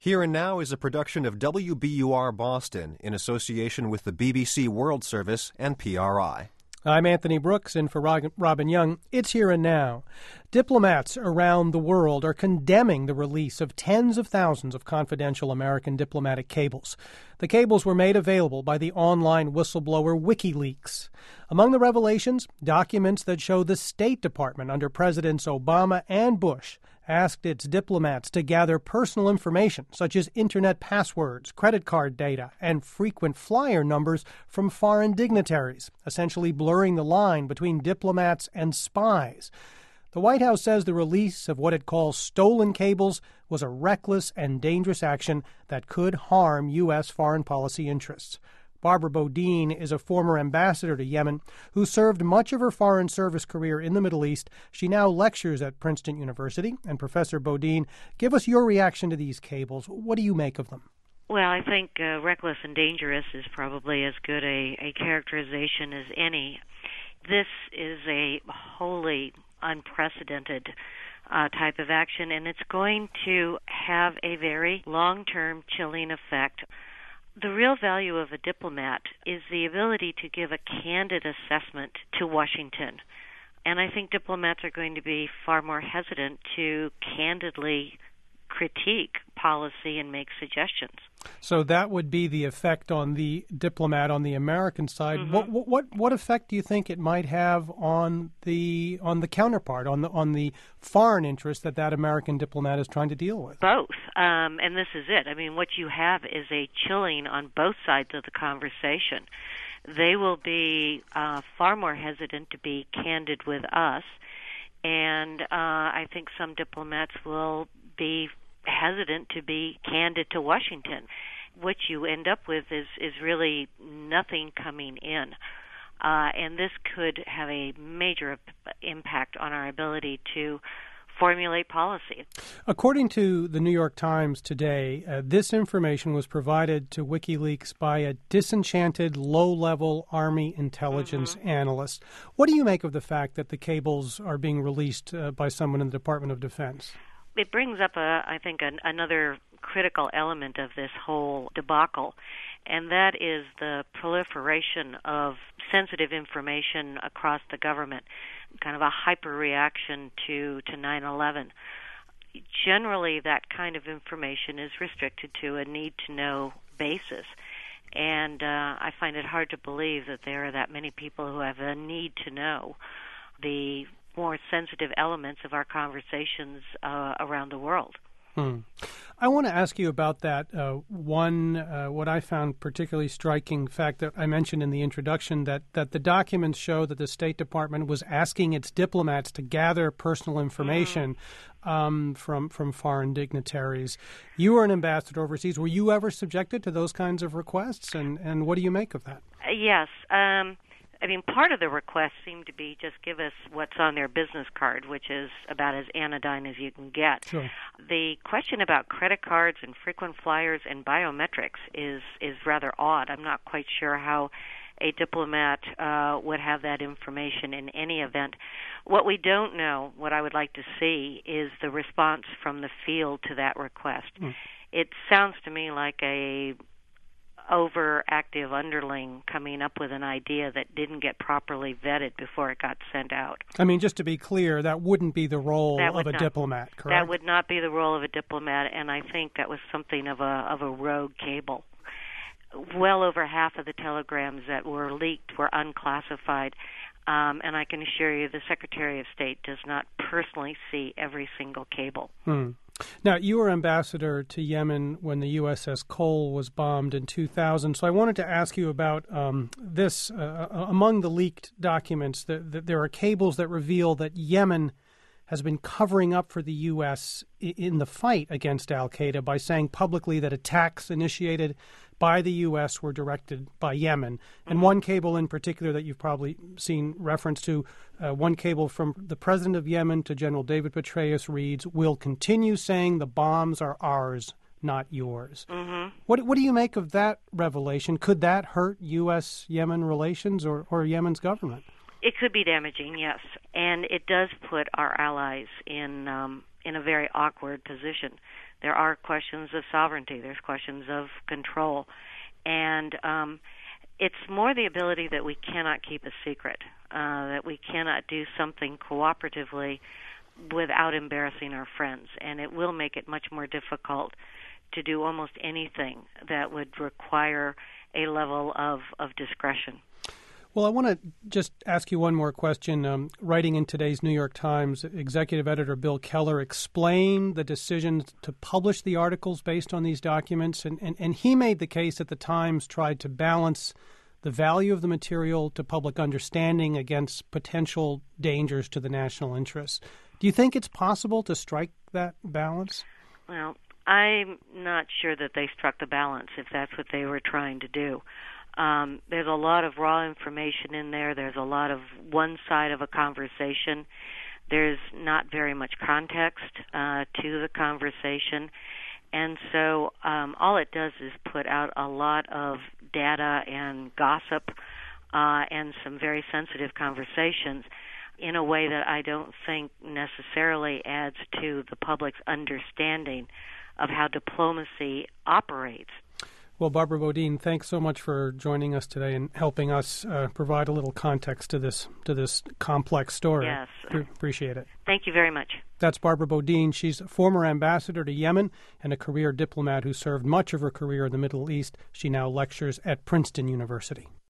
Here and Now is a production of WBUR Boston in association with the BBC World Service and PRI. I'm Anthony Brooks, in for Robin Young. It's Here and Now. Diplomats around the world are condemning the release of tens of thousands of confidential American diplomatic cables. The cables were made available by the online whistleblower WikiLeaks. Among the revelations, documents that show the State Department under Presidents Obama and Bush asked its diplomats to gather personal information such as internet passwords, credit card data, and frequent flyer numbers from foreign dignitaries, essentially blurring the line between diplomats and spies. The White House says the release of what it calls stolen cables was a reckless and dangerous action that could harm U.S. foreign policy interests. Barbara Bodine is a former ambassador to Yemen who served much of her foreign service career in the Middle East. She now lectures at Princeton University. And Professor Bodine, give us your reaction to these cables. What do you make of them? Well, I think reckless and dangerous is probably as good a characterization as any. This is a wholly unprecedented type of action, and it's going to have a very long-term chilling effect. The real value of a diplomat is the ability to give a candid assessment to Washington. And I think diplomats are going to be far more hesitant to candidly critique policy and make suggestions. So that would be the effect on the diplomat on the American side. Mm-hmm. What effect do you think it might have on the counterpart, on the foreign interest that American diplomat is trying to deal with? Both, and this is it. I mean, what you have is a chilling on both sides of the conversation. They will be far more hesitant to be candid with us, and I think some diplomats will be hesitant to be candid to Washington. What you end up with is really nothing coming in. And this could have a major impact on our ability to formulate policy. According to the New York Times today, this information was provided to WikiLeaks by a disenchanted, low-level Army intelligence analyst. What do you make of the fact that the cables are being released by someone in the Department of Defense? It brings up, I think, another critical element of this whole debacle, and that is the proliferation of sensitive information across the government, kind of a hyper-reaction to 9/11. Generally, that kind of information is restricted to a need-to-know basis, and I find it hard to believe that there are that many people who have a need to know the more sensitive elements of our conversations around the world. I want to ask you about that what I found particularly striking fact that I mentioned in the introduction, that the documents show that the State Department was asking its diplomats to gather personal information from foreign dignitaries. You were an ambassador overseas. Were you ever subjected to those kinds of requests, and what do you make of that? Yes. I mean, part of the request seemed to be just give us what's on their business card, which is about as anodyne as you can get. Sure. The question about credit cards and frequent flyers and biometrics is rather odd. I'm not quite sure how a diplomat would have that information in any event. What we don't know, what I would like to see, is the response from the field to that request. It sounds to me like a overactive underling coming up with an idea that didn't get properly vetted before it got sent out. I mean, just to be clear, that wouldn't be the role of a diplomat, correct? That would not be the role of a diplomat, and I think that was something of a rogue cable. Well over half of the telegrams that were leaked were unclassified, and I can assure you the Secretary of State does not personally see every single cable. Now, you were ambassador to Yemen when the USS Cole was bombed in 2000, so I wanted to ask you about this. Among the leaked documents, there are cables that reveal that Yemen has been covering up for the U.S. in the fight against al-Qaeda by saying publicly that attacks initiated by the U.S. were directed by Yemen. And one cable in particular that you've probably seen reference to, one cable from the president of Yemen to General David Petraeus reads, "We'll continue saying the bombs are ours, not yours." What do you make of that revelation? Could that hurt U.S.-Yemen relations or Yemen's government? It could be damaging, yes, and it does put our allies in a very awkward position. There are questions of sovereignty. There's questions of control. And it's more the ability that we cannot keep a secret, that we cannot do something cooperatively without embarrassing our friends. And it will make it much more difficult to do almost anything that would require a level of discretion. Well, I want to just ask you one more question. Writing in today's New York Times, executive editor Bill Keller explained the decision to publish the articles based on these documents, and he made the case that the Times tried to balance the value of the material to public understanding against potential dangers to the national interest. Do you think it's possible to strike that balance? Well, I'm not sure that they struck the balance, if that's what they were trying to do. There's a lot of raw information in there. There's a lot of one side of a conversation. There's not very much context to the conversation. And so all it does is put out a lot of data and gossip and some very sensitive conversations in a way that I don't think necessarily adds to the public's understanding of how diplomacy operates. Well, Barbara Bodine, thanks so much for joining us today and helping us provide a little context to this complex story. Yes. Appreciate it. Thank you very much. That's Barbara Bodine. She's a former ambassador to Yemen and a career diplomat who served much of her career in the Middle East. She now lectures at Princeton University.